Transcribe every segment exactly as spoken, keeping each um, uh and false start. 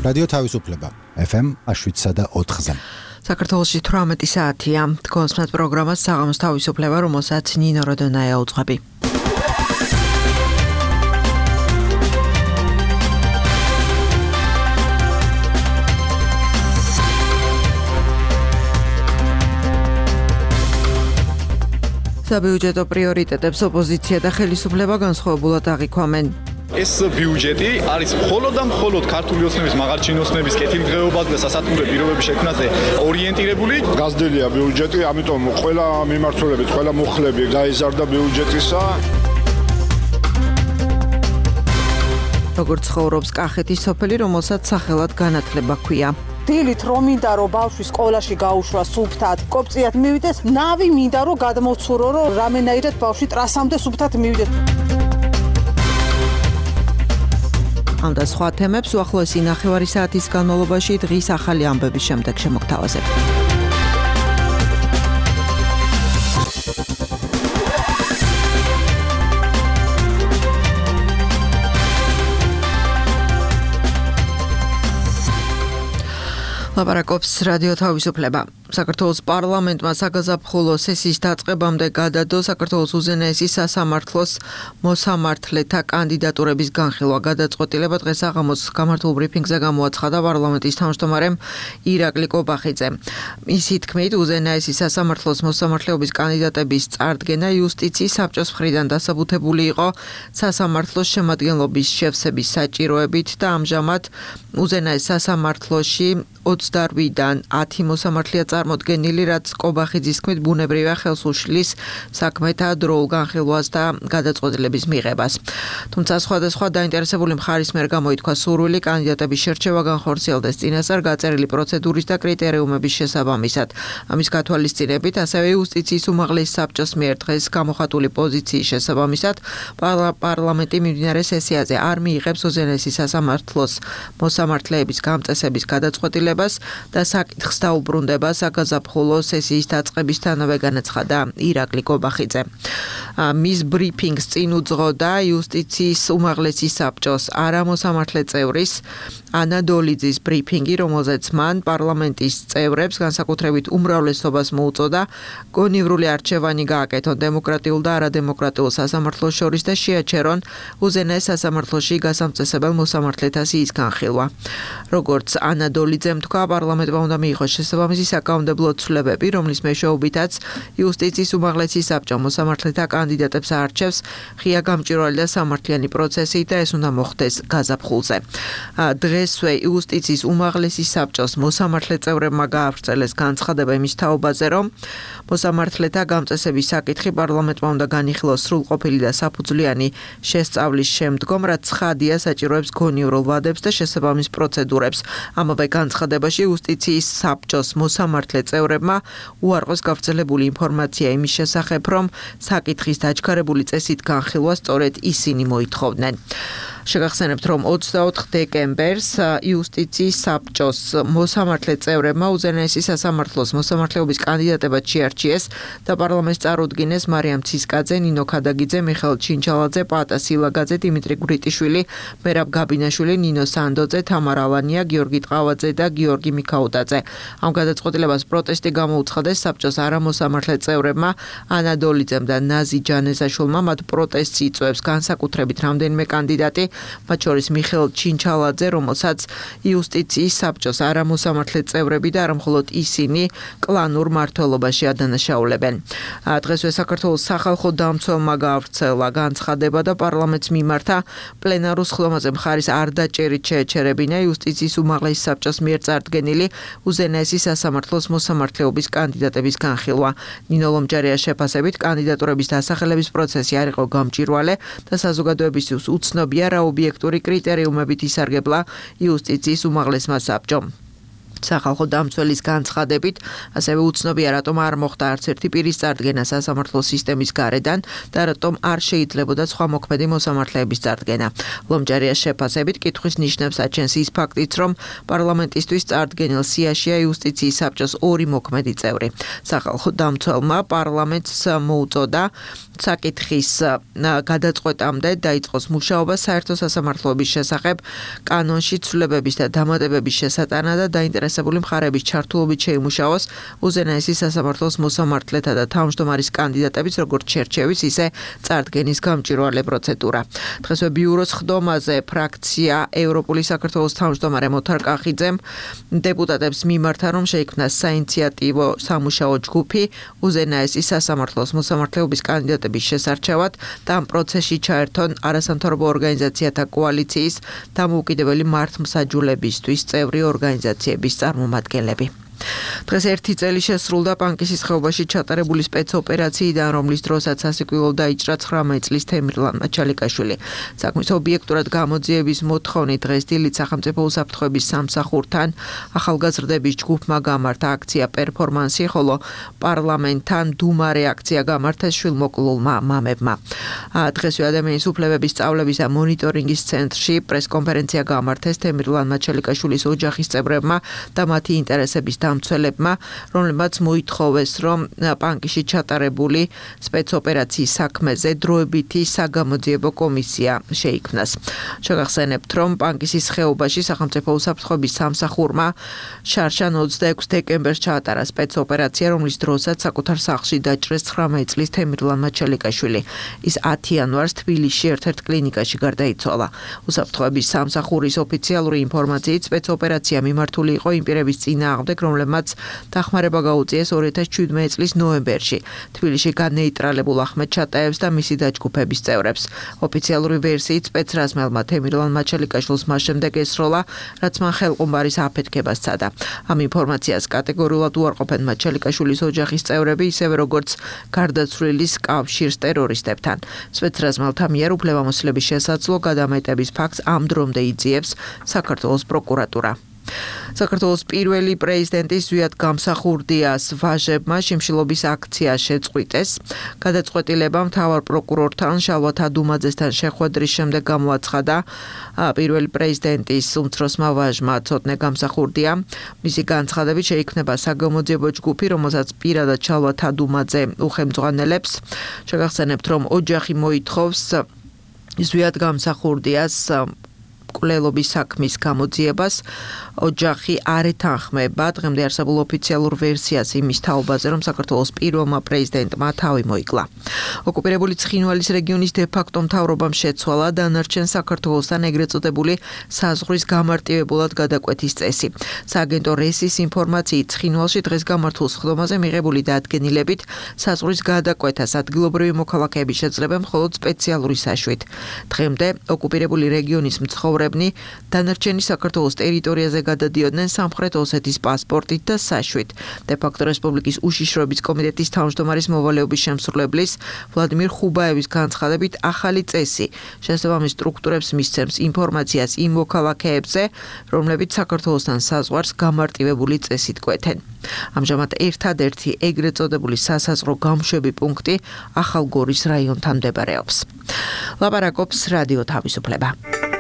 რადიო თავისუფლება ეფ ემ შვიდსა და ოთხზე. საქართველოში თვრამეტი საათია. კონსმეთ პროგრამას საღამოს თავისუფლება, რომელსაც ნინო როდონაია უძღვები. საბიუჯეტო პრიორიტეტებს ოპოზიცია და ხელისუფლება განსხვავებულად აღიქვამენ. ეს ბიუჯეტი არის მხოლოდ და მხოლოდ ქართული ოცნების, მაღალჩინო ოცნების კეთილდღეობაზე და სასათნო პირობების შექმნაზე ორიენტირებული. გაზრდილია ბიუჯეტი, ამიტომ ყველა მიმართულებით, ყველა მუხლები გაიზარდა ბიუჯეტისა. როგორც ცხოვრობს კახეთის სოფელი, რომელსაც სახელად განათლება ჰქვია. დილით რომ მინდა რომ ბავშვი სკოლაში გაუშვა სუფთად, კოპწიად მივიდეს, ნავი მინდა რომ გადმოვცურო, რომ რამენაირად ბავშვი ტრასამდე სუფთად მივიდეს. ამ და სხვა თემებს უახლოესი ნახევარი საათის განმავლობაში დღის ახალი ამბების შემდეგ შემოგთავაზებთ. ლაპარაკობს რადიო თავისუფლება. საქართველოს პარლამენტმა საგაზაფხულო სესიის დაწყებამდე გადადო საქართველოს უზენაესი სასამართლოს მოსამართლეთა კანდიდატურების განხილვა. გადაწყვეტილება დღეს საღამოს გამართულ ბრიფინგზე გამოაცხადა პარლამენტის თავმჯდომარემ ირაკლი კობახიძემ. მისი თქმით, უზენაესი სასამართლოს მოსამართლეობის კანდიდატების წარდგენა იუსტიციის საბჭოს მხრიდან დასაბუთებული იყო სასამართლოს შემადგენლობის შევსების საჭიროებით და ამჟამად უზენაეს სასამართლოში ოცდაოთხიდან ათი მოსამართლეა წარმოდგენილი, რაც კობახიძის თქმით ბუნებრივია ხელს უშლის საქმეთა დროულ განხილვას და გადაწყვეტილების მიღებას. თუმცა სხვადასხვა დაინტერესებული მხარის მიერ გამოითქვა სურვილი კანდიდატების შერჩევა განხორციელდეს წინასწარ გაწერილი პროცედურის და კრიტერიუმების შესაბამისად. ამის გათვალისწინებით ასევე იუსტიციის უმაღლესი საბჭოს მიერ დღეს გამოხატული პოზიციის შესაბამისად პარლამენტი მიმდინარე სესიაზე არ მიიღებს უზენაესი სასამართლოს მოსამართლეების გამწესების გადაწყვეტილებას და საკითხს დაუბრუნდება საგაზაფხულო სესიის დაწყებისთანავე, განაცხადა ირაკლი კობახიძე. მის ბრიფინგს წინ უძღოდა იუსტიციის უმაღლესი საბჭოს არამოსამართლე წევრის ანა დოლიძის ბრიფინგი, რომელზეც მან პარლამენტის წევრებს განსაკუთრებით უმრავლესობას მოუწოდა გონივრული არჩევანი გააკეთონ დემოკრატიულ და არადემოკრატიულ სასამართლოს შორის და შეაჩერონ უზენაეს სასამართლოში გასამწესებელ მოსამართლეთა სიის განხილვა. როგორც ანა დოლიძემ თქვა, პარლამენტმა უნდა მიიღოს შესაბამისი საკანონმდებლო ცვლილებები, რომლის მეშვეობითაც იუსტიციის უმაღლესი საბჭო მოსამართლეთა კანდიდატებს აარჩევს ღია გამჭვირვალე და სამართლიანი პროცესით და ეს უნდა მოხდეს გაზაფხულზე. დღესვე იუსტიციის უმაღლესი საბჭოს მოსამართლე წევრებმა გაავრცელეს განცხადება იმის თაობაზე, რომ მოსამართლეთა გამწესების საკითხი პარლამენტმა უნდა განიხილოს სრულყოფილი და საფუძვლიანი შესწავლის შემდგომ, რაც ცხადია საჭიროებს გონივრულ ვადებს და შესაბამის პროცედურებს. ამავე განცხადებაში იუსტიციის საბჭოს მოსამართლე წევრებმა უარყოს გავრცელებული ინფორმაცია იმის შესახებ, რომ საკითხის დაჩქარებული წესით განხილვა სწორედ ისინი მოითხოვდნენ. შეგახსენებთ, რომ ოცდაოთხ დეკემბერს იუსტიციის საბჭოს მოსამართლე წევრებმა უზენაესი სასამართლოს მოსამართლეობის კანდიდატებად შეარჩიეს და პარლამენტს წარუდგინეს მარიამ ცისკაძე, ნინო ქადაგიძე, მიხეილ ჩინჩალაძე, პაატა სილაგაძე, დიმიტრი გვრიტიშვილი, მერაბ გაბინაშვილი, ნინო სანდოძე, თამარ ალანია, გიორგი ტყავაძე და გიორგი მიქაუტაძე. ამ გადაწყვეტილებას პროტესტი გამოუცხადეს საბჭოს არამოსამართლე წევრებმა ანა დოლიძემ და ნაზი ჯანესაშვილმა. მათ პროტესტს იწვევს განსაკუთრებით რამდენიმე კანდიდატი, მათ შორის მიხეილ ჩინჩალაძე, რომელსაც იუსტიციის საბჭოს არამოსამართლე წევრები და არამხოლოდ ისინი კლანურ მმართველობაში ადანაშაულებენ. დღესვე საქართველოს სახალხო დამცველმა გაავრცელა განცხადება და პარლამენტს მიმართა პლენარულ სხდომაზე მხარის არ დაჭერით შეეჩერებინა იუსტიციის უმაღლესი საბჭოს მიერ წარდგენილი უზენაესი სასამართლოს მოსამართლეობის კანდიდატების განხილვა. ნინო ლომჯარიას შეფასებით კანდიდატურების დასახელების პროცესი არ იყო გამჭვირვალე და საზოგადოებისთვის უცნობია რა ობიექტური კრიტერიუმებით ისარგებლა იუსტიციის უმაღლესმა საბჭომ. სახალხო დამცველის განცხადებით, ასევე უცნობია რატომ არ მოხდა არც ერთი პირის წარდგენა სასამართლო სისტემის გარედან და რატომ არ შეიძლებოდა სხვა მოქმედი მოსამართლეების წარდგენა. ლომჯარიას შეფასებით კითხვის ნიშნებს აჩენს ის ფაქტიც, რომ პარლამენტისთვის წარდგენილ სიაშია იუსტიციის საბჭოს ორი მოქმედი წევრი. სახალხო დამცველმა პარლამენტს მოუწოდა საკითხის გადაწყვეტამდე დაიწყოს მუშაობა საერთო სასამართლოების შესახებ კანონში ცვლილებების და დამატებების შესატანა და დაინტერესებული მხარეების ჩართულობით შეიმუშაოს უზენაესი სასამართლოს მოსამართლეთა და თავმჯდომარის კანდიდატების როგორც შერჩევის, ისე წარდგენის გამჭვირვალე პროცედურა. დღესვე ბიუროს ხდომაზე ფრაქცია ევროპული საქართველოს თავმჯდომარე მოთარ კახიძემ დეპუტატებს მიმართა, რომ შეიქმნას საინიციატივო სამუშაო ჯგუფი უზენაესი სასამართლოს მოსამართლეობის კანდიდატების შესარჩევად და ამ პროცესში ჩაერთონ არასამთავრობო ორგანიზაციათა კოალიციის დამოუკიდებელი მართლმსაჯულებისთვის წევრი ორგანიზაციების წარმომადგენლები. დღეს ერთი წელი შესრულდა პანკისის ხეობაში ჩატარებული სპეცოპერაციიდან, რომლის დროსაც სასიკვდილო დაიჭრა ცხრამეტ წლის თემირლან მაჩალიკაშვილი. საქმის ობიექტურად გამოძიების მოთხოვნით დღეს დილით სახელმწიფო უსაფრთხოების სამსახურთან ახალგაზრდების ჯგუფმა გამართა აქცია პერფორმანსი, ხოლო პარლამენტთან დუმარე აქცია გამართეს შვილმოკლულმა მამებმა. დღესვე ადამიანის უფლებების სწავლების და მონიტორინგის ცენტრში პრესკონფერენცია გამართეს თემირლან მაჩალიკაშვილის ოჯახის წევრებმა და მათი ინტერესების დამცველებმა, რომლებმაც მოითხოვეს, რომ პანკისში ჩატარებული სპეცოპერაციის საქმეზე დროებითი საგამოძიებო კომისია შეიქმნას. შეგახსენებთ, რომ პანკისის ხეობაში სახელმწიფო უსაფრთხოების სამსახურმა შარშან ოცდაექვსი დეკემბერს ჩაატარა სპეცოპერაცია, რომლის დროსაც საკუთარ სახლში დაჭრეს ცხრამეტ წლის თემირლან მაჩალიკაშვილი. ის ათი იანვარს თბილისში ერთ-ერთ კლინიკაში გარდაიცვალა. უსაფრთხოების სამსახურის ოფიციალური ინფორმაციით სპეცოპერაცია მიმართული იყო იმ პირების წინააღმდეგ, რომლებმაც დახმარება გაუწიეს ორი ათას შვიდმეტი წლის ნოემბერში თბილისში განეიტრალებულ ახმედ ჩატაევს და მისი დაჯგუფების წევრებს. ოფიციალური ვერსიით სპეცრაზმელმა თემირლან მაჩალიკაშვილს მას შემდეგ ესროლა, რაც მან ხელყუმბარის აფეთქება სცადა. ამ ინფორმაციას კატეგორიულად უარყოფენ მაჩალიკაშვილის ოჯახის წევრები, ისევე როგორც გარდაცვლილის კავშირს ტერორისტებთან. სპეცრაზმელთა მიერ უფლებამოსილების შესაძლო გადამეტების ფაქტს ამ დრომდე იძიებს საქართველოს პროკურატურა. საქართველოს პირველი პრეზიდენტის ზვიად გამსახურდიას ვაჟებმა შიმშილობის აქცია შეწყვიტეს. გადაწყვეტილება მთავარ პროკურორთან შალვა თადუმაძესთან შეხვედრის შემდეგ გამოაცხადა პირველი პრეზიდენტის უმცროსმა ვაჟმა ცოტნე გამსახურდია. მისი განცხადებით შეიქმნება საგამოძიებო ჯგუფი, რომელსაც პირადად შალვა თადუმაძე უხელმძღვანელებს. შეგახსენებთ, რომ ოჯახი მოითხოვს ზვიად გამსახურდიას კვლელობის საქმის გამოძიებას. ოჯახი არ ეთანხმება დღემდე არსებულ ოფიციალურ ვერსიას იმის თაობაზე, რომ საქართველოს პირველმა პრეზიდენტმა თავი მოიკლა. ოკუპირებული ცხინვალის რეგიონის დე-ფაქტო მთავრობამ შეცვალა დანარჩენ საქართველოსთან ეგრეთ წოდებული საზღვრის გამარტივებულად გადაკვეთის წესი. სააგენტო რესის ინფორმაციით ცხინვალში დღეს გამართულ სხდომაზე მიღებული დადგენილებით საზღვრის გადაკვეთას ადგილობრივი მოქალაქეები შეძლებენ მხოლოდ სპეციალური საშვით. დღემდე ოკუპირებული რეგიონის მცხოვრებნი დანარჩენი საქართველოს ტერიტორიაზე გადადიოდნენ სამხრეთ ოსეთის პასპორტით და საშვით. დე-ფაქტო რესპუბლიკის უშიშროების კომიტეტის თავმჯდომარის მოვალეობის შემსრულებლის ვლადიმირ ხუბაევის განცხადებით ახალი წესი შესაბამის სტრუქტურებს მისცემს ინფორმაციას იმ მოქალაქეებზე, რომლებიც საქართველოსთან საზღვარს გამარტივებული წესით კვეთენ. ამჟამად ერთადერთი ეგრეთ წოდებული სასაზღვრო გამშვები პუნქტი ახალგორის რაიონთან მდებარეობს. ლაპარაკობს რადიო თავისუფლება.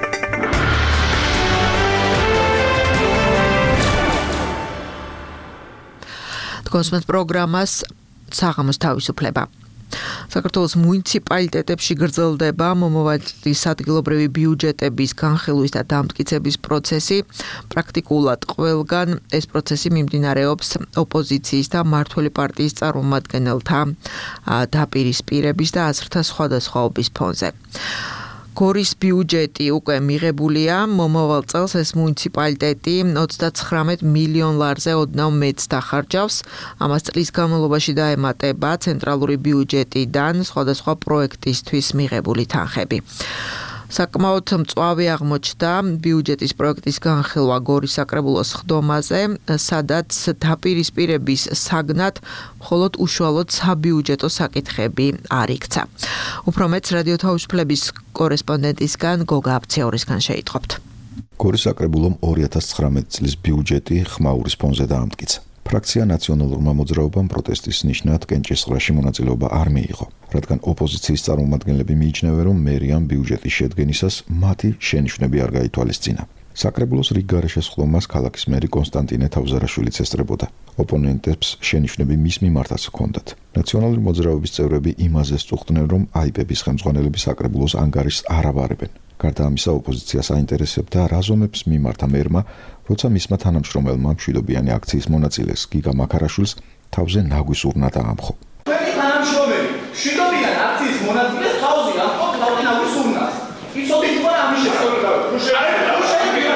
კონსმეთ პროგრამას საღამოს თავისუფლება. საქართველოს მუნიციპალიტეტებში გრძელდება მომავალი ადგილობრივი ბიუჯეტების განხილვის და დამტკიცების პროცესი. პრაქტიკულად ყველგან ეს პროცესი მიმდინარეობს ოპოზიციის და მმართველი პარტიის წარმომადგენელთა დაპირისპირების და აზრთა სხვადასხვაობის ფონზე. გორის ბიუჯეტი უკვე მიღებულია, მომავალ წელს ეს მუნიციპალიტეტი ოცდაცხრამეტ მილიონ ლარზე ოდნავ მეტს დახარჯავს. ამას წლის განმავლობაში დაემატება ცენტრალური ბიუჯეტიდან სხვადასხვა პროექტისთვის მიღებული თანხები. საკმაოდ მწვავე აღმოჩნდა ბიუჯეტის პროექტის განხილვა გორის საკრებულოს ხდომაზე, სადაც დაპირისპირების საგნად მხოლოდ უშუალოდ საბიუჯეტო საკითხები არ იქცა. უფრო მეტს რადიო თავისუფლების კორესპონდენტისგან გოგა აფცეორისგან შეიტყობთ. გორის საკრებულომ ორი ათას ცხრამეტი წლის ბიუჯეტი ხმაურის ფონზე დაამტკიცა. ფრაქცია ნაციონალურმა მოძრაობამ პროტესტის ნიშნად კენჭისყრაში მონაწილეობა არ მიიღო, რადგან ოპოზიციის წარმომადგენლები მიიჩნევენ, რომ მერიამ ბიუჯეტის შედგენისას მათი შენიშვნები არ გაითვალისწინა. საკრებულოს რიგ გარეშეს ხლომას ქალაქის მერი კონსტანტინე თავზარაშვილიც ესწრებოდა. ოპონენტებს შენიშვნები მის მიმართაც ჰქონდათ. ნაციონალური მოძრაობის წევრები იმაზე სწუხდნენ, რომ აიპების ხელმძღვანელები საკრებულოს ანგარიშს არ აბარებენ. გარდა ამისა, ოპოზიციას აინტერესებდა რა ზომებს მიმართა მერმა, როცა მისმა თანამშრომელმა მშვიდობიანი აქციის მონაწილეს გიგა მაქარაშვილს თავზე ნაგვის ურნა დაამხო. ჩვენი თანამშრომელი მშვიდობიანი აქციის მონაწილეს თავზე ამხო თავზე ნაგვის ურნას. იცოდით უკვე ამის შესაძლებლობა.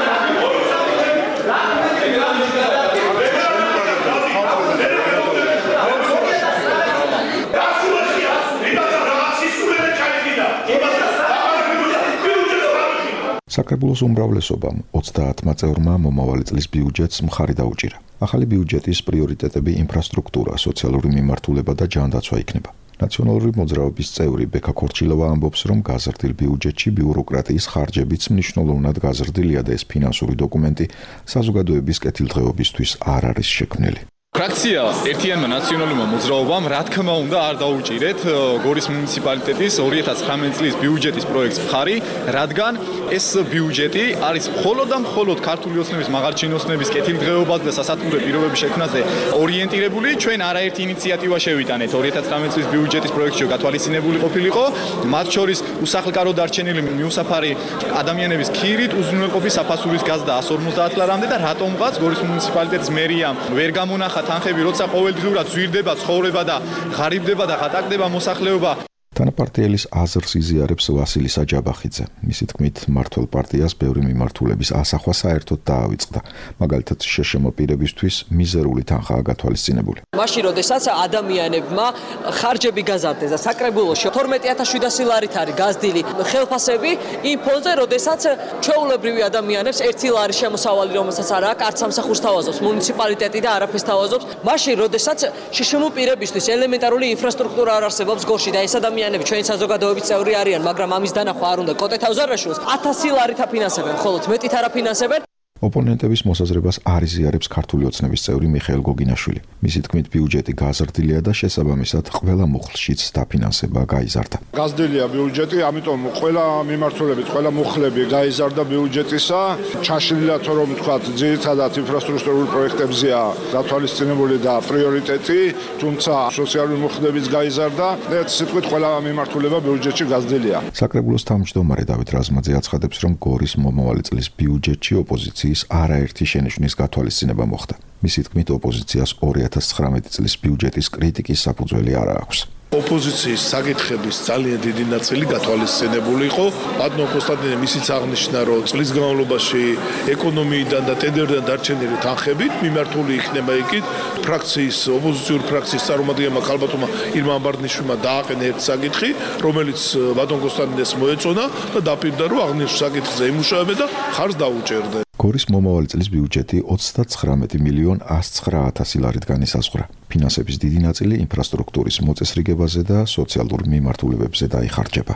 საკრებულოს უმრავლესობამ ოცდაათმა წევრმა მომავალი წლის ბიუჯეტს მხარი დაუჭირა. ახალი ბიუჯეტის პრიორიტეტები ინფრასტრუქტურა, სოციალური მიმართულება და ჯანდაცვა იქნება. ნაციონალური მოძრაობის წევრი ბექა ქორჩილოვა ამბობს, რომ გაზრდილ ბიუჯეტში ბიუროკრატიის ხარჯებიც მნიშვნელოვნად გაზრდილია და ეს ფინანსური დოკუმენტი საზოგადოების კეთილდღეობისთვის არ არის შექმნილი. ფრაქცია ერთიანმა ნაციონალურმა მოძრაობამ რა თქმა უნდა არ დაუჭირეთ გორის მუნიციპალიტეტის ორი ათას ცხრამეტი წლის ბიუჯეტის პროექტს მხარი, რადგან ეს ბიუჯეტი არის მხოლოდ და მხოლოდ ქართული ოცნების, მაღალჩინო ოცნების კეთილდღეობაზე და სასათბურე პირობების შექმნაზე ორიენტირებული. ჩვენ არაერთი ინიციატივა შევიტანეთ ორი ათას ცხრამეტი წლის ბიუჯეტის პროექტში გათვალისწინებული ყოფილიყო, მათ შორის უსახლკარო დარჩენილი მიუსაფარი ადამიანების ქირით უზრუნველყოფის საფასურის გაზრდა εκατს ორმოცდაათ ლარამდე და რატომღაც გორის მუნიციპალიტეტის მერიამ ვერ გამონახა თანხები, როცა ყოველდღიურად ზვირდება ცხოვრება და ღარიბდება და ღატაკდება მოსახლეობა. თანაპარტიელის აზრს იზიარებს ვასილი საჯაბახიძე. მისი თქმით, მმართველ პარტიას ბევრი მიმართულების ასახვა საერთოდ დაავიწყდა. მაგალითად, შეშმ პირებისთვის მიზერული თანხაა გათვალისწინებული. მაშინ, როდესაც ადამიანებმა ხარჯები გაზარდეს და საკრებულოში თორმეტი ათას შვიდასი ლარით არის გაზრდილი ხელფასები, იმ ფონზე, როდესაც ჩვეულებრივი ადამიანებს ერთი ლარი შემოსავალი, რომელსაც არ აქვს, არც სამსახურს თავაზობს მუნიციპალიტეტი და არაფერს თავაზობს. მაშინ, როდესაც შეშმ პირებისთვის ელემენტარული ინფრასტრუქტურა არ არსებობს გორში და ეს ადამიანები ჩვენი საზოგადოების წევრი არიან, მაგრამ ამის დანახვა არ უნდა კოტე თავზარაშვილს ათასი ლარით აფინანსებენ, ხოლო მეტით არ აფინანსებენ. ოპონენტების მოსაზრებას არ იზიარებს ქართული ოცნების წევრი მიხეილ გოგინაშვილი. მისი თქმით, ბიუჯეტი გაზრდილია და შესაბამისად ყველა მუხლშიც დაფინანსება გაიზარდა. გაზრდილია ბიუჯეტი, ამიტომ ყველა მიმართულებით, ყველა მუხლები გაიზარდა ბიუჯეტისა. ჩაშლილად რომ ვთქვათ, ძირითადად ინფრასტრუქტურულ პროექტებზეა გათვალისწინებული და პრიორიტეტი, თუმცა სოციალური მუხლებიც გაიზარდა და სიტყვით ყველა მიმართულება ბიუჯეტში გაზრდილია. საკრებულოს თავმჯდომარე დავით რაზმაძე აცხადებს, რომ გორის მომავალი წლის ბიუჯეტში ოპოზიცია არაერთი შენიშვნის გათვალისწინება მოხდა. მისი თქმით, ოპოზიციას ორი ათას ცხრამეტი წლის ბიუჯეტის კრიტიკის საფუძველი არ აქვს. ოპოზიციის საკითხების ძალიან დიდი ნაწილი გათვალისწინებული იყო. ბატონო კონსტანტინე ისიც აღნიშნა, რომ წლის განმავლობაში ეკონომიიდან და ტენდერიდან დარჩენილი თანხებით მიმართული იქნება იქით. ფრაქციის, ოპოზიციური ფრაქციის წარმომადგენელმა ქალბატონმა ირმა ამბარდნიშვილმა დააყენა ერთ საკითხი, რომელიც ბატონ კონსტანტინეს მოეწონა და დაპირდა, რომ აღნიშნულ საკითხზე იმუშავებენ და ხარს დაუჭერდნენ. გორის მომავალი წლის ბიუჯეტი ოცდაცხრამეტი მილიონ ასი ცხრა ათასი ლარით განისაზღვრა. ფინანსების დიდი ნაწილი ინფრასტრუქტურის მოწესრიგებაზე და სოციალურ მიმართულებებზე დაიხარჯება.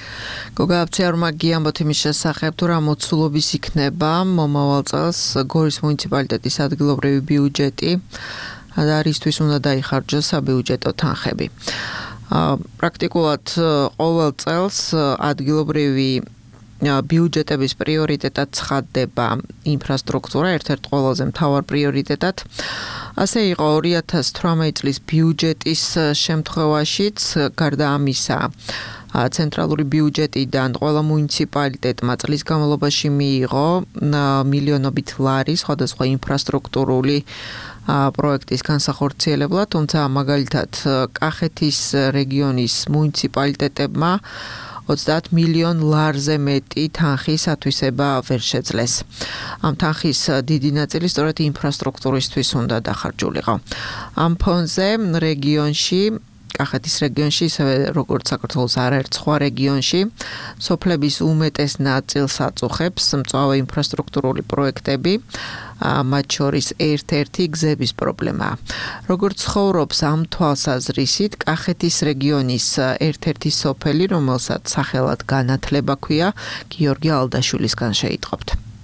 გოგა აფციარმა გიამბოთ იმის შესახებ, თუ რა მოცულობის იქნება მომავალ წელს გორის მუნიციპალიტეტის ადგილობრივი ბიუჯეტი და რისთვის უნდა დაიხარჯოს საბიუჯეტო თანხები. პრაქტიკულად ყოველ წელს ადგილობრივი ბიუჯეტების პრიორიტეტად ცხადდება ინფრასტრუქტურა, ერთ-ერთ ყველაზე მთავარ პრიორიტეტად. ასე იყო ორი ათას თვრამეტი წლის ბიუჯეტის შემთხვევაშიც, გარდა ამისა, ცენტრალური ბიუჯეტიდან ყველა მუნიციპალიტეტმა წლის განმავლობაში მიიღო მილიონობით ლარი სხვადასხვა ინფრასტრუქტურული პროექტის განსახორციელებლად, თუმცა მაგალითად კახეთის რეგიონის მუნიციპალიტეტებმა ოცდაათ მილიონ ლარზე მეტი თანხის ათვისება ვერ შეძლეს. ამ თანხის დიდი ნაწილი სწორედ ინფრასტრუქტურისთვის უნდა დახარჯულიყო. ამ ფონზე რეგიონში კახეთის რეგიონში, ისევე როგორც საქართველოს არაერთ სხვა რეგიონში, სოფლების უმეტეს ნაწილს აწუხებს მწვავე ინფრასტრუქტურული პროექტები, მათ შორის ერთ-ერთი გზების პრობლემაა. როგორც ცხოვრობს ამ თვალსაზრისით, კახეთის რეგიონის ერთ-ერთი სოფელი, რომელსაც სახელად განათლება ქვია, გიორგი ალდაშვილისგან შეიტყობთ.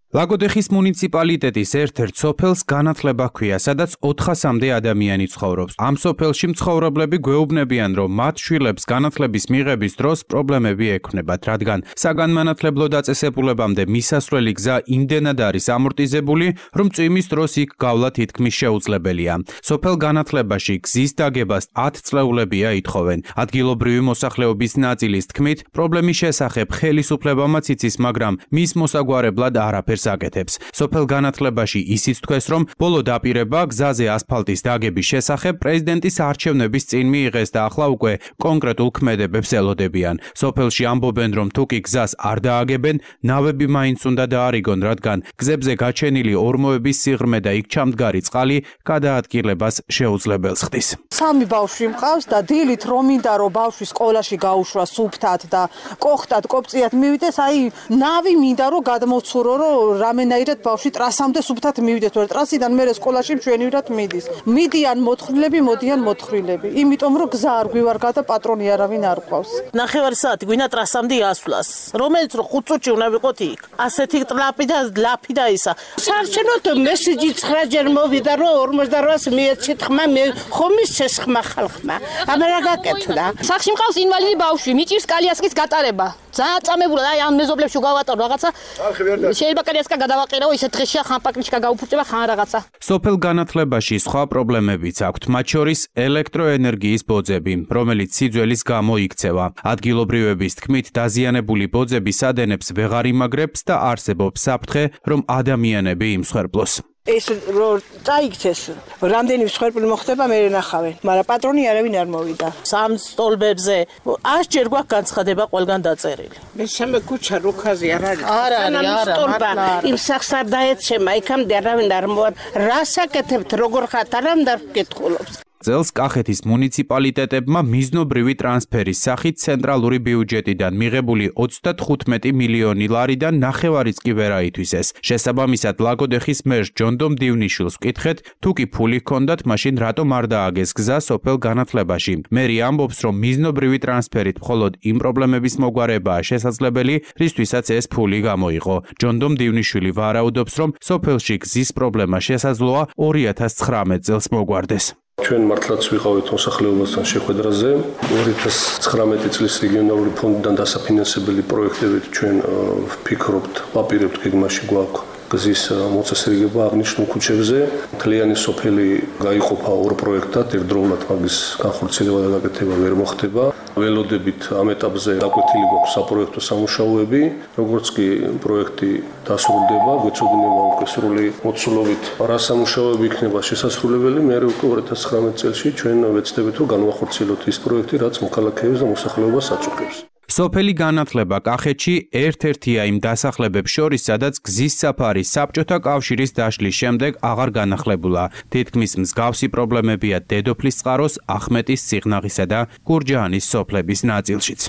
ლაგოდეხის მუნიციპალიტეტის ერთ-ერთ სოფელს განათლება ჰქვია, სადაც ოთხასამდე ადამიანი ცხოვრობს. ამ სოფელში მცხოვრებლები გვეუბნებიან, რომ მათ შვილებს განათლების მიღების დროს პრობლემები ექნებათ, რადგან საგანმანათლებლო დაწესებულებამდე მისასვლელი გზა იმდენად არის ამორტიზებული, რომ წვიმის დროს იქ გავლა თითქმის შეუძლებელია. სოფელ განათლებაში გზის დაგებას ათ წლეულებია ითხოვენ. ადგილობრივი მოსახლეობის ნაწილის თქმით, პრობლემის შესახებ ხელისუფლებამაც იცის, მაგრამ მის მოსაგვარებლად არაფერს აკეთებს. სოფელ განათლებაში ისიც თქვეს, რომ ბოლო დაპირება გზაზე ასფალტის დაგების შესახებ პრეზიდენტის არჩევნების წინ მიიღეს და ახლა უკვე კონკრეტულ ქმედებებს ელოდებიან. სოფელში ამბობენ, რომ თუკი გზას არ დააგებენ, ნავები მაინც უნდა დაარიგონ, რადგან გზებზე გაჩენილი ორმოების სიღრმე და იქ ჩამდგარი წყალი გადაადგილებას შეუძლებელს ხდის. სამი ბავშვი მყავს და დილით რომ მინდა რომ ბავშვი სკოლაში გაუშვა სუფთად და კოხტად, კოპწიად მივიდეს, აი ნავი მინდა რომ გადმოცურო, რომ რამენაირად ბავშვი ტრასამდე სუფთად მივიდეს, თორე ტრასიდან მერე სკოლაში მშვენივრად მიდის. მიდიან მოთხილები, მოდიან მოთხილები. იმიტომ რომ გზა არ გვივარგა და პატრონი არავინ არ ყავს. ნახევარი საათი გვინდა ტრასამდე ასვლას. რომელიც რომ ხუთ წუთში უნდა ვიყოთ იქ. ასეთი ტრაპი და ლაფი და ისა. საარჩევნოდ მესიჯი ცხრა ჯერ მოვიდა რომ ორმოცდაოთხს მიეცეთ ხმა მე ხომის ცესხმა ხალხმა. აბა რა გაკეთდა? სახში მყავს ინვალიდი ბავშვი, მიჭირს კალიასკის გატარება. ძალიან წამებულა და აი ამ მეზობლებში გავატარო რაღაცა. შეიძლება კალიასკა გადავაყირავო, ისეთ დღეშია ხან პაკნიშკა გაუფუჭება ხან რაღაცა. სოფელ განათლებაში სხვა პრობლემებიც აქვთ, მათ შორის ელექტროენერგიის ბოძები, რომელიც სიძველის გამო იქცევა. ადგილობრივების თქმით, დაზიანებული ბოძები სადენებს ვეღარ იმაგრებს და არსებობს საფრთხე, რომ ადამიანები იმსხვერპლოს. ეს რო წაიქცეს, რამდენი მსხვერპლი მოხდება მე ნახავენ, მაგრამ პატრონი არავინ არ მოვიდა. სამ სტოლბებზე ას ჯერ გვაქვს განცხადება ყველგან დაწერილი. მესამე ქუჩა რუქაზე არ არის. არ არის, არა, იმ სახს არ დაეცემა, იქამდე არავინ არ მოვა. რას აკეთებთ, როგორ ხართ, არამ და გკითხულობს. წელს კახეთის მუნიციპალიტეტებმა მიზნობრივი ტრანსფერის სახით ცენტრალური ბიუჯეტიდან მიღებული ოცდათხუთმეტი მილიონი ლარიდან ნახევარიც კი ვერ აითვისეს. შესაბამისად, ლაგოდეხის მერს ჯონდომ დივნიშვილს ვკითხეთ, თუ კი ფული ჰქონდათ, მაშინ რატომ არ დააგეს გზა სოფელ განათლებაში. მერი ამბობს, რომ მიზნობრივი ტრანსფერით მხოლოდ იმ პრობლემების მოგვარებაა შესაძლებელი, რისთვისაც ეს ფული გამოიყო. ჯონდომ დივნიშვილი ვარაუდობს, რომ სოფელში გზის პრობლემა შესაძლოა ორი ათას ცხრამეტ წელს მოგვარდეს. ჩვენ მართლაც ვიყავით მოსახლეობასთან შეხვედრაზე. ორი ათას ცხრამეტი წლის რეგიონალური ფონდიდან დასაფინანსებელი პროექტებით ჩვენ ვფიქრობთ, ვაპირებთ გეგმაში გვაქვს გზის მოწესრიგება აღნიშნულ ქუჩებზე. მთლიანი სოფელი გაიყოფა ორ პროექტად, ერთდროულად მაგის განხორციელება და გაკეთება ვერ მოხდება. ველოდებით ამ ეტაპზე დაკვეთილი გვაქვს საპროექტო სამუშაოები, როგორც კი პროექტი დასრულდება, გვეცოდინება უკვე სრული მოცულობით რა სამუშაოები იქნება შესასრულებელი. მე უკვე ორი ათას ცხრამეტ წელს ჩვენ ვეცდებით რომ განვახორციელოთ ის პროექტი, რაც მოქალაქეებს და მოსახლეობას აწუხებს. სოფელი განათლება კახეთში ერთ-ერთია იმ დასახლებებს შორის, სადაც გზის საფარი საბჭოთა კავშირის დაშლის შემდეგ აღარ განახლებულა. თითქმის მსგავსი პრობლემებია დედოფლის წყაროს, ახმეტის, სიღნაღისა და გურჯაანის სოფლების ნაწილშიც.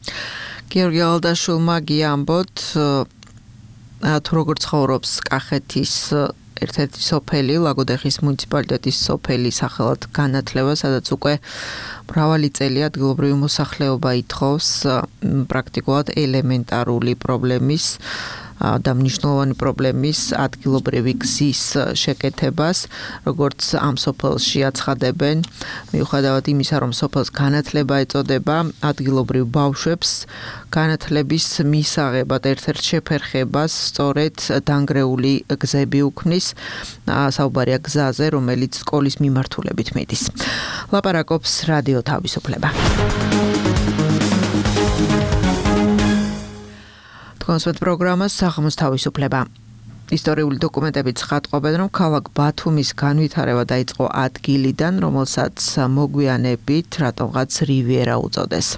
გიორგი ალდაშვილმა გიამბოთ, თუ როგორ ცხოვრობს კახეთის ერთ-ერთი სოფელი, ლაგოდეხის მუნიციპალიტეტის სოფელი სახელად განათლება, სადაც უკვე მრავალი წელი ადგილობრივი მოსახლეობა ითხოვს პრაქტიკულად ელემენტარული პრობლემის და მნიშვნელოვანი პრობლემის ადგილობრივი გზის შეკეთებას, როგორც ამ სოფელში აცხადებენ, მიუხედავად იმისა, რომ სოფელს განათლება ეწოდება, ადგილობრივ ბავშვებს განათლების მისაღებად ერთ-ერთ შეფერხებას სწორედ დანგრეული გზები უქმნის, საუბარია გზაზე, რომელიც სკოლის მიმართულებით მიდის. ლაპარაკობს რადიო თავისუფლება. კონსერტ პროგრამას საღამოს თავისუფლება. ისტორიული დოკუმენტებიც ხატყობენ, რომ ქალაქ ბათუმის განვითარება დაიწყო ადგილიდან, რომელსაც მოგვიანებით რატომღაც რივიერა უწოდეს.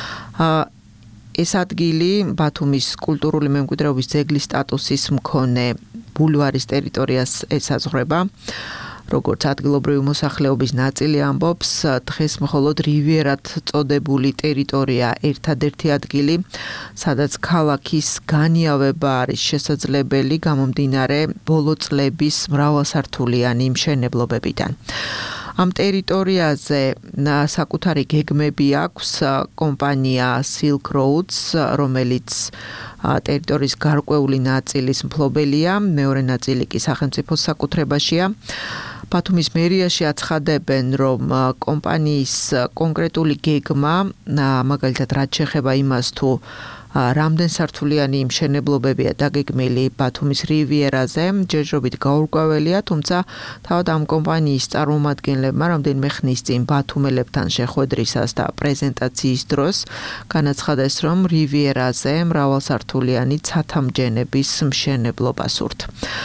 ეს ადგილი ბათუმის კულტურული მემკვიდრეობის ძეგლის სტატუსის მქონე ბულვარის ტერიტორიას ესაზღვრება. როგორც ადგილობრივი მოსახლეობის ნაწილი ამბობს, დღეს მხოლოდ რივიერად წოდებული ტერიტორია ერთადერთი ადგილი, სადაც ქალაქის განიავება არის შესაძლებელი გამომდინარე ბოლო წლების მრავალსართულიანი მშენებლობებიდან. ამ ტერიტორიაზე საკუთარი გეგმები აქვს კომპანია Silk Roads, რომელიც ტერიტორიის გარკვეული ნაწილის მფლობელია, მეორე ნაწილი კი სახელმწიფოს საკუთრებაშია. ბათუმის მერიაში აცხადებენ, რომ კომპანიის კონკრეტული გეგმა, მაგალითად რაც შეეხება იმას, თუ რამდენ სართულიანი მშენებლობებია დაგეგმილი ბათუმის რივიერაზე, ჯერჯერობით გაურკვეველია, თუმცა თავად ამ კომპანიის წარმომადგენლებმა რამდენიმე ხნის წინ ბათუმელებთან შეხვედრისას და პრეზენტაციის დროს განაცხადეს, რომ რივიერაზე მრავალსართულიანი ცათამბჯენების მშენებლობა სურთ.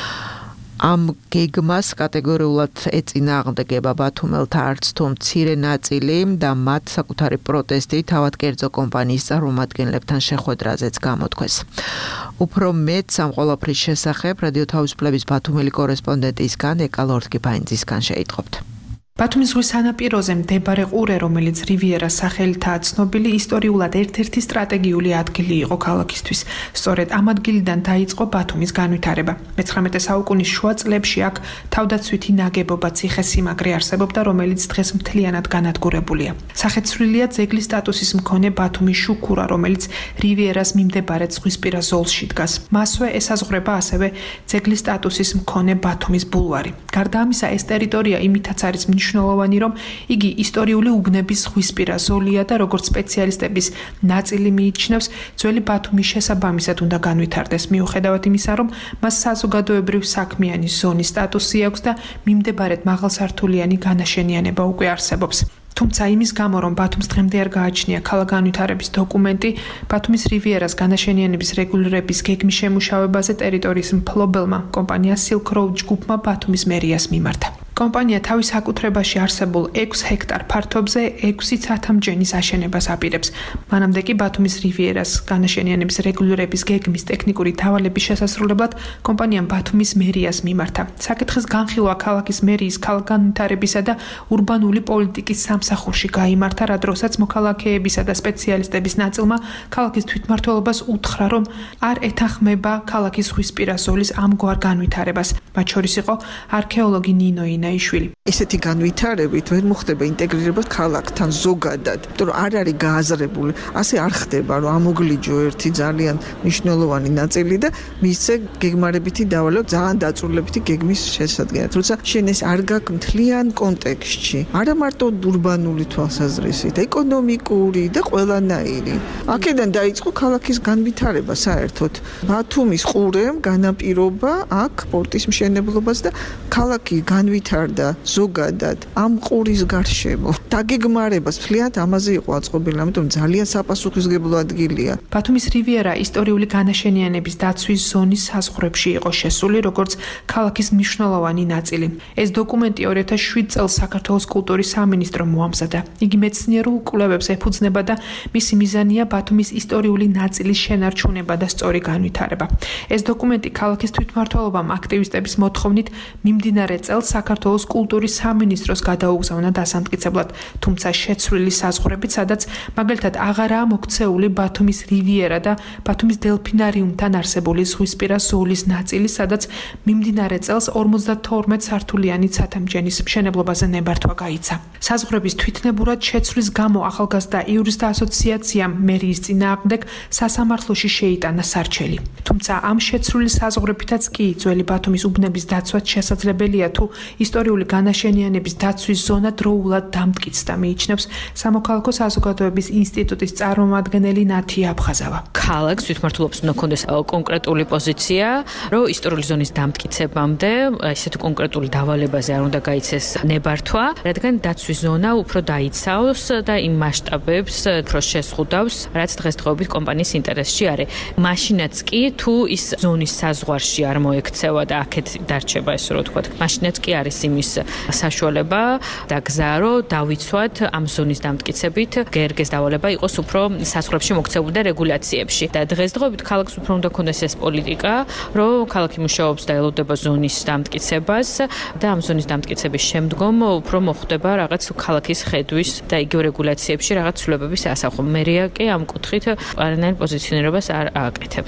ამ გეგმას კატეგორიულად ეწინააღმდეგება ბათუმელთა არც თუ მცირე ნაწილი და მათ საკუთარი პროტესტი თავად კერძო კომპანიის წარმომადგენლებთან შეხვედრაზეც გამოთქვეს. უფრო მეტ ამ ყველაფრის შესახებ რადიო თავისუფლების ბათუმელი კორესპონდენტისგან ეკა ლორთგიფაინძისგან შეიტყობთ. ბათუმის ზღვის სანაპიროზე მდებარე ყურე, რომელიც რივიერას სახელითაა ცნობილი, ისტორიულად ერთ-ერთი სტრატეგიული ადგილი იყო ქალაქისთვის. სწორედ ამ ადგილიდან დაიწყო ბათუმის განვითარება. მეცხრამეტე საუკუნის შუა წლებში აქ თავდაცვითი ნაგებობა ციხესიმაგრე არსებობდა, რომელიც დღეს მთლიანად განადგურებულია. სახეცვლილია ძეგლის სტატუსის მქონე ბათუმის შუქურა, რომელიც რივიერას მიმდებარე ზღვისპირა ზოლში დგას. მასვე ესაზღვრება ასევე ძეგლის სტატუსის მქონე ბათუმის ბულვარი. გარდა ამისა, ეს ტერიტორია იმითაც არის მნიშვნელოვანი, რომ იგი ისტორიული უბნების ზღვისპირა ზოლია და როგორც სპეციალისტების ნაწილი მიიჩნევს, ძველი ბათუმის შესაბამისად უნდა განვითარდეს, მიუხედავად იმისა, რომ მას საზოგადოებრივ საქმიანი ზონის სტატუსი აქვს და მიმდებარედ მაღალსართულიანი განაშენიანება უკვე არსებობს. თუმცა იმის გამო, რომ ბათუმს დღემდე არ გააჩნია ქალაქგანვითარების დოკუმენტი, ბათუმის რივიერას განაშენიანების რეგულირების გეგმის შემუშავებაზე ტერიტორიის მფლობელმა კომპანია Silk Road ჯგუფმა ბათუმის მერიას მიმართა. კომპანია თავის საკუთრებაში არსებულ ექვს ჰექტარ ფართობზე ექვსი ცათამბჯენის აშენებას აპირებს. მანამდე კი ბათუმის რივიერას განაშენიანების რეგულირების გეგმის ტექნიკური დავალების შესასრულებლად კომპანიამ ბათუმის მერიას მიმართა. საკითხის განხილვა ქალაქის მერიის ქალაქგანვითარებისა და ურბანული პოლიტიკის სამსახურში გაიმართა, რა დროსაც მოქალაქეებისა და სპეციალისტების ნაწილმა ქალაქის თვითმმართველობას უთხრა, რომ არ ეთანხმება ქალაქის ზღვისპირა ზოლის ამგვარ განვითარებას. მათ შორის იყო არქეოლოგი ნინო ინაიშვილი. ესეთი განვითარებით ვერ მოხდება ინტეგრირება ქალაქთან ზოგადად, იმიტომ რომ არ არის გააზრებული, ასე არ ხდება, რომ ამოგლიჯო ერთი ძალიან მნიშვნელოვანი ნაწილი და მისცე გეგმარებითი დავალება ძალიან დაწურლებითი გეგმის შესადგენად. თუმცა შენ ეს არ გაქვს მთლიან კონტექსტში, არა მარტო ურბანული თვალსაზრისით, ეკონომიკური და ყველანაირი. აქედან დაიწყო ქალაქის განვითარება საერთოდ. ბათუმის ყურემ განაპირობა აქ პორტის მშენებლობას და ქალაქი განვითარდა ზოგადად ამ ყურის გარშემო. დაგეგმარებას მთლიანად ამაზე იყო აწყობილი, ამიტომ ძალიან საპასუხისმგებლო ადგილია. ბათუმის რივიერა ისტორიული განაშენიანების დაცვის ზონის საზღვრებში იყო შესული, როგორც ქალაქის მნიშვნელოვანი ნაწილი. ეს დოკუმენტი ორი ათას შვიდ წელს საქართველოს კულტურის სამინისტრომ მოამზადა. იგი მეცნიერულ კვლევებს ეფუძნება და მისი მიზანია ბათუმის ისტორიული ნაწილის შენარჩუნება და სწორი განვითარება. ეს დოკუმენტი ქალაქის თვითმმართველობამ აქტივისტების მოთხოვნით მიმდინარე წელს საქართველოს კულტურის სამინისტროს გადაუგზავნა დასამტკიცებლად, თუმცა შეცვლილი საზღვრებით, სადაც მაგალითად აღარაა მოქცეული ბათუმის რივიერა და ბათუმის დელფინარიუმთან არსებული ზღვისპირა ზოლის ნაწილი, სადაც მიმდინარე წელს ორმოცდათორმეტ სართულიანი ცათამბჯენის მშენებლობაზე ნებართვა გაიცა. საზღვრების თვითნებურად შეცვლის გამო ახალგაზრდა იურისტთა ასოციაციამ მერიის წინააღმდეგ სასამართლოში შეიტანა სარჩელი. თუმცა ამ შეცვლილი საზღვრებითაც კი ძველი ბათუმის უბნების დაცვაც შესაძლებელია, თუ ისტორიული განაშენიანების დაცვის ზონა დროულად დამტკიცდა, მიიჩნევს სამოქალაქო საზოგადოების ინსტიტუტის წარმომადგენელი ნათია აფხაზავა. ქალაქს თვითმმართველობს უნდა ქონდეს კონკრეტული პოზიცია, რომ ისტორიული ზონის დამტკიცებამდე ესეთი კონკრეტული დავალებაზე არ უნდა გაიცეს ნებართვა, რადგან დაცვის ზონა უფრო დაიცავს და იმ მასშტაბებს უფრო შეზღუდავს, რაც დღესდღეობით კომპანიის ინტერესში არის. მაშინაც კი თუ ის ზონის საზღვარში არ მოექცევა და აქეთ დარჩება, ესე რომ ვთქვათ, მაშინაც კი არის იმის საშუალება და გზა, რომ დავიცვათ ამ ზონის დამტკიცებით, გერგეს დავალება იყოს უფრო საზღვრებში მოქცეულ და რეგულაციებში. და დღესდღეობით ქალაქს უფრო უნდა ქონდეს ეს პოლიტიკა, რომ ქალაქი მუშაობს და ელოდება ზონის დამტკიცებას და ამ ზონის დამტკიცების შემდგომ უფრო მოხდება რაღაც ქალაქის ხედვის და იგივე რეგულაციებში რაღაც ცვლილებების ასახვა. მერია კი ამ კუთხით არანაირ პოზიციონირებას არ ააკეთებს.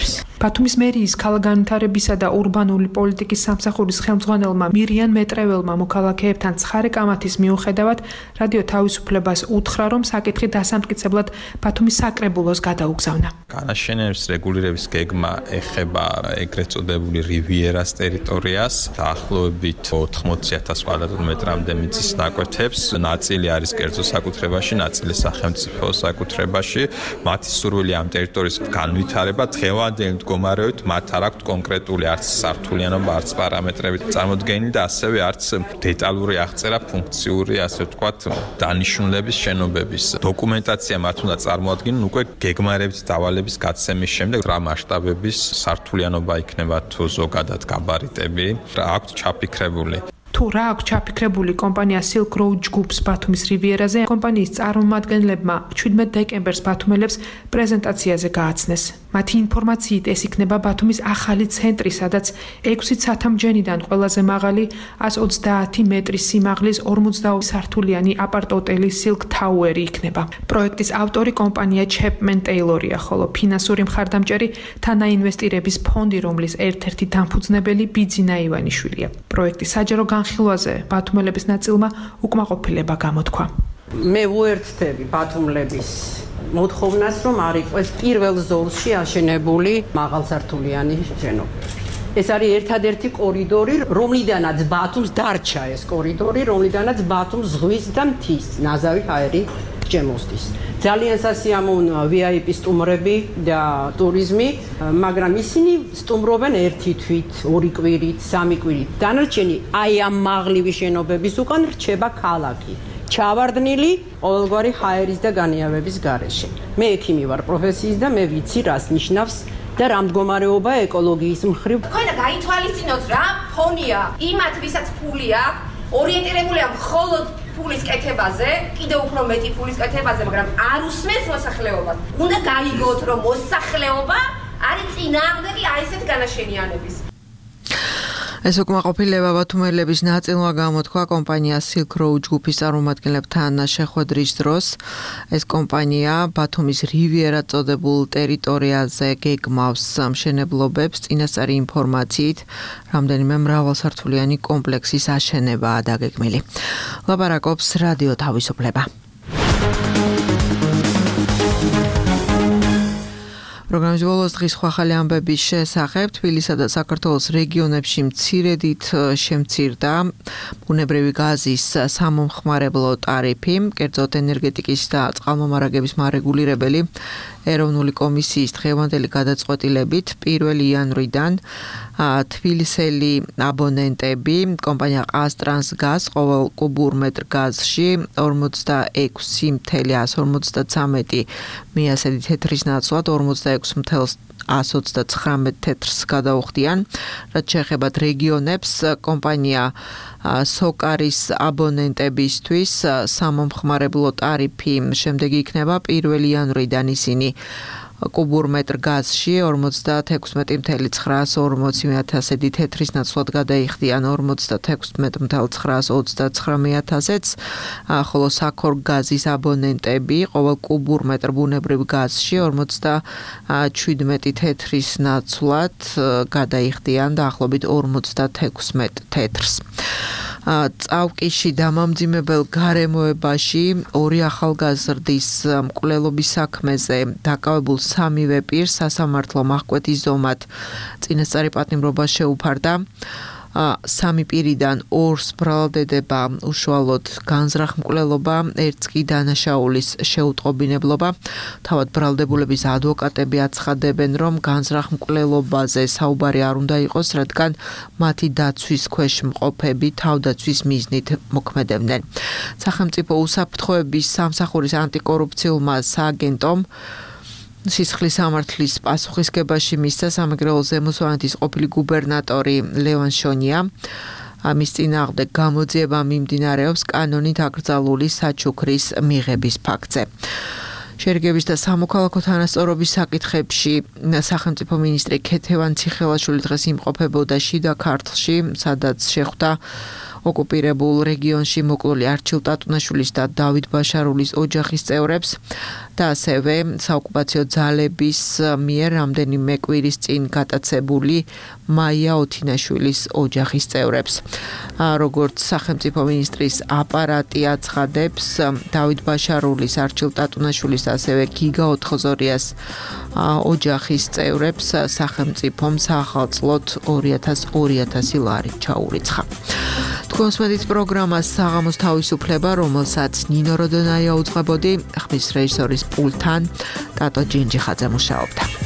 ბათუმის მერიის ქალგანვითარებისა და ურბანული პოლიტიკის სამსახურის ხელმძღვანელმა მირიან მეტრეველმა მოქალაქეებთან ცხარე კამათის მიუხედავად რადიო თავისუფლებას უთხრა, რომ საკითხი დასამტკიცებლად ბათუმის საკრებულოს გადაუგზავნა. განაშენების რეგულირების გეგმა ეხება ეგრეთ წოდებული რივიერას ტერიტორიას, დაახლოებით ოთხმოცი ათას კვადრატმეტრამდე მიწის ნაკვეთებს, ნაწილი არის კერძო საკუთრებაში, ნაწილი სახელმწიფო საკუთრებაში. მათი სურვილი ამ ტერიტორიის განვითარება დღევანდელი მდგომარეობით მათ არ აქვთ კონკრეტული არც სართულიანობა, არც პარამეტრები წარმოდგენილი და ასევე არც დეტალური აღწერა ფუნქციური, ასე ვთქვათ, დანიშნულების შენობების. დოკუმენტაცია მათ უნდა წარმოადგინონ უკვე გეგმარებით დავალების გაცემის შემდეგ, რა მასშტაბების სართულიანობა იქნება თუ ზოგადად გაბარიტები, რა აქვთ ჩაფიქრებული. თუ რა აქვს ჩაფიქრებული კომპანია Silk Road ჯგუფს ბათუმის რივიერაზე, კომპანიის წარმომადგენლებმა შვიდმეტ დეკემბერს ბათუმელებს პრეზენტაციაზე გააცნეს. მათი ინფორმაციით ეს იქნება ბათუმის ახალი ცენტრი, სადაც ექვსი ცათამბჯენიდან ყველაზე მაღალი ას ოცდაათი მეტრის სიმაღლის ორმოცდაორი სართულიანი აპარტ-ოტელი Silk Tower იქნება. პროექტის ავტორი კომპანია Chapman Taylor-ია, ხოლო ფინანსური მხარდამჭერი თანაინვესტირების ფონდი, რომლის ერთ-ერთი დამფუძნებელი ბიძინა ივანიშვილია. პროექტის საჯარო განხილვაზე ბათუმელების ნაწილმა უკმაყოფილება გამოთქვა. მე ვუერთდები ბათუმლების მოთხოვნას, რომ არ იყოს პირველ ზოლში აშენებული მაღალსართულიანი შენობები. ეს არის ერთადერთი კორიდორი, რომლიდანაც ბათუმს დარჩა ეს კორიდორი, რომლიდანაც ბათუმს ზღვის და მთის ნაზავი ჰაერი შემოსდის. ძალიან სასიამოვნოა ვი აი პი სტუმრები და ტურიზმი, მაგრამ ისინი სტუმრობენ ერთი თვით, ორი კვირით, სამი კვირით. დანარჩენი აი ამ მაღლივი შენობების უკან რჩება ქალაქი. ჩავარდნილი ყოველგვარი ჰაერის და განიავების გარეშე. მე ექიმი ვარ პროფესიის და მე ვიცი რას ნიშნავს და რა მდგომარეობა ეკოლოგიის მხრივ. თქვენ გაითვალისწინოთ რა ფონია იმათ ვისაც ფული აქვს, ორიენტირებულია მხოლოდ ფულის კეთებაზე, კიდევ უფრო მეტი ფულის კეთებაზე, მაგრამ არ უსმენს მოსახლეობას. უნდა გაიგოთ, რომ მოსახლეობა არის წინააღმდეგი აი ესეთ განაშენიანების. ეს უკმაყოფილება ბათუმელების ნაწილმა გამოთქვა კომპანია Silk Road ჯგუფის წარმომადგენლებთან შეხვედრის დროს. ეს კომპანია ბათუმის რივიერა წოდებულ ტერიტორიაზე გეგმავს მშენებლობებს, წინასწარი ინფორმაციით, რამდენიმე მრავალსართულიანი კომპლექსის აშენებაა დაგეგმილი. ლაპარაკობს რადიო თავისუფლება. პროგრამის ბოლოს დღის ხვალ ამბების შესახებ თბილისსა და საქართველოს რეგიონებში მცირედით შემცირდა ბუნებრივი გაზის სამომხმარებლო ტარიფი, კერძოდ ენერგეტიკის და წყალმომარაგების მარეგულირებელი ეროვნული კომისიის დღევანდელი გადაწყვეტილებით პირველი იანვრიდან თბილისელი აბონენტები კომპანია ყაზტრანსგაზ ყოველ კუბურ მეტრ გაზში ორმოცდაექვსი ათას ორმოცდაცამეტი მიასედი თეთრის ნაცვლად ორმოცდაექვსი ათას ოცდაცხრამეტ თეთრს გადაუხდიან. რაც შეეხება რეგიონებს, კომპანია სოკარის აბონენტებისთვის სამომხმარებლო ტარიფი შემდეგი იქნება პირველი იანვრიდან ისინი კუბურ მეტრ გაზში ორმოცდათექვსმეტი ათას ცხრაასორმოცი მიათასედი თეთრის ნაცვლად გადაიხდიან ორმოცდათექვსმეტი ათას ცხრაასოცდაცხრამეტ ათასეც, ხოლო საქორ გაზის აბონენტები ყოველ კუბურ მეტრ ბუნებრივ გაზში ორმოცდაშვიდმეტი თეთრის ნაცვლად გადაიხდიან დაახლოებით ორმოცდათექვსმეტ თეთრს. წავკიში დამამძიმებელ გარემოებაში ორი ახალგაზრდის მკვლელობის საქმეზე დაკავებულ სამივე პირს სასამართლო მაჰკვეთის ზომად წინასწარი პატიმრობა შეუფარდა. სამი პირიდან ორს ბრალდება უშუალოდ განზრახ-მკვლელობა, ერთს კი დანაშაულის შეუტყობინებლობა. თავად ბრალდებულების ადვოკატები აცხადებენ, რომ განზრახ-მკვლელობაზე საუბარი არ უნდა იყოს, რადგან მათი დაცვის ქვეშ მყოფები თავდაცვის მიზნით მოქმედებდნენ. სახელმწიფო უსაფრთხოების სამსახურის ანტიკორუფციულმა სააგენტომ სისხლის სამართლის პასუხისგებაში მისცა სამეგრელო ზემოსვანეთის ყოფილი გუბერნატორი ლევან შონია. ამის წინააღმდეგ გამოძიება მიმდინარეობს კანონით აკრძალული საჩუქრის მიღების ფაქტზე. შერიგების და სამოქალაქო თანასწორობის საკითხებში სახელმწიფო მინისტრი ქეთევან ციხელაშვილი დღეს იმყოფებოდა შიდა ქართლში, სადაც შეხვდა ოკუპირებულ რეგიონში მოკლული არჩილ ტატუნაშვილის და დავით ბაშარულის ოჯახის წევრებს და ასევე საოკუპაციო ძალების მიერ რამდენიმე კვირის წინ გატაცებული მაია ოთინაშვილის ოჯახის წევრებს. როგორც სახელმწიფო მინისტრის აპარატი აცხადებს, დავით ბაშარულის, არჩილ ტატუნაშვილის, ასევე გიგა ოთხოზორიას ოჯახის წევრებს სახელმწიფომ საახალწლოდ ორი ათასი ლარი ჩაურიცხა. თქვენს მედით პროგრამას საღამოს თავისუფლება, რომელსაც ნინო როდონაია უძღვებოდი, ხმის რეჟისორის პულტთან ტატო ჯინჯიხაძე მუშაობდა.